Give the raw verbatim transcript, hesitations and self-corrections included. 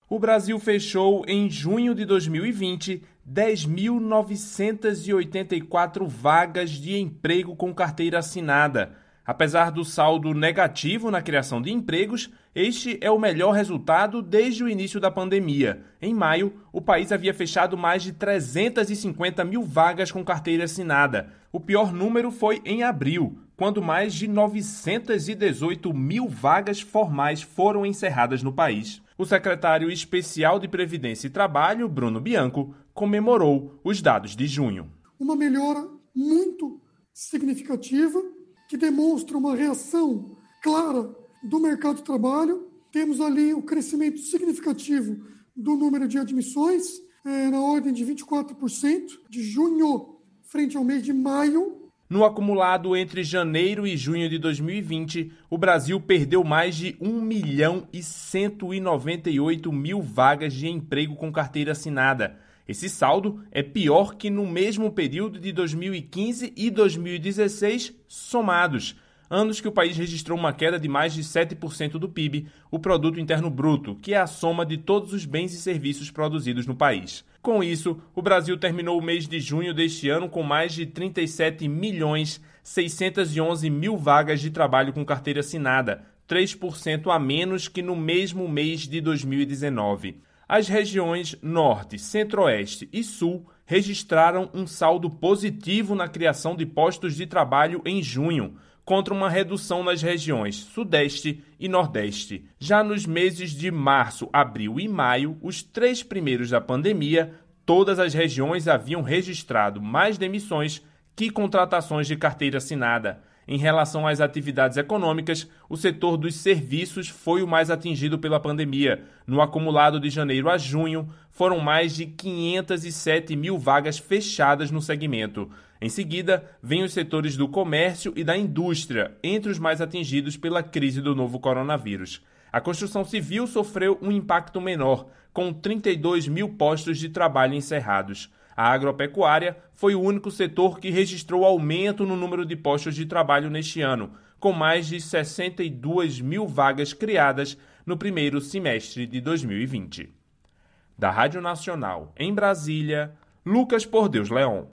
O Brasil fechou, em junho de dois mil e vinte, dez mil novecentas e oitenta e quatro vagas de emprego com carteira assinada. Apesar do saldo negativo na criação de empregos, este é o melhor resultado desde o início da pandemia. Em maio, o país havia fechado mais de trezentas e cinquenta mil vagas com carteira assinada. O pior número foi em abril, quando mais de novecentas e dezoito mil vagas formais foram encerradas no país. O secretário especial de Previdência e Trabalho, Bruno Bianco, comemorou os dados de junho. Uma melhora muito significativa, que demonstra uma reação clara do mercado de trabalho. Temos ali o crescimento significativo do número de admissões, é, na ordem de vinte e quatro por cento, de junho frente ao mês de maio. No acumulado entre janeiro e junho de dois mil e vinte, o Brasil perdeu mais de um milhão e cento e noventa e oito mil vagas de emprego com carteira assinada. Esse saldo é pior que no mesmo período de dois mil e quinze e dois mil e dezesseis somados, anos que o país registrou uma queda de mais de sete por cento do P I B, o Produto Interno Bruto, que é a soma de todos os bens e serviços produzidos no país. Com isso, o Brasil terminou o mês de junho deste ano com mais de trinta e sete milhões seiscentas e onze mil vagas de trabalho com carteira assinada, três por cento a menos que no mesmo mês de dois mil e dezenove. As regiões Norte, Centro-Oeste e Sul registraram um saldo positivo na criação de postos de trabalho em junho, contra uma redução nas regiões Sudeste e Nordeste. Já nos meses de março, abril e maio, os três primeiros da pandemia, todas as regiões haviam registrado mais demissões que contratações de carteira assinada. Em relação às atividades econômicas, o setor dos serviços foi o mais atingido pela pandemia. No acumulado de janeiro a junho, foram mais de quinhentas e sete mil vagas fechadas no segmento. Em seguida, vêm os setores do comércio e da indústria, entre os mais atingidos pela crise do novo coronavírus. A construção civil sofreu um impacto menor, com trinta e dois mil postos de trabalho encerrados. A agropecuária foi o único setor que registrou aumento no número de postos de trabalho neste ano, com mais de sessenta e duas mil vagas criadas no primeiro semestre de dois mil e vinte. Da Rádio Nacional, em Brasília, Lucas Por Deus Leon.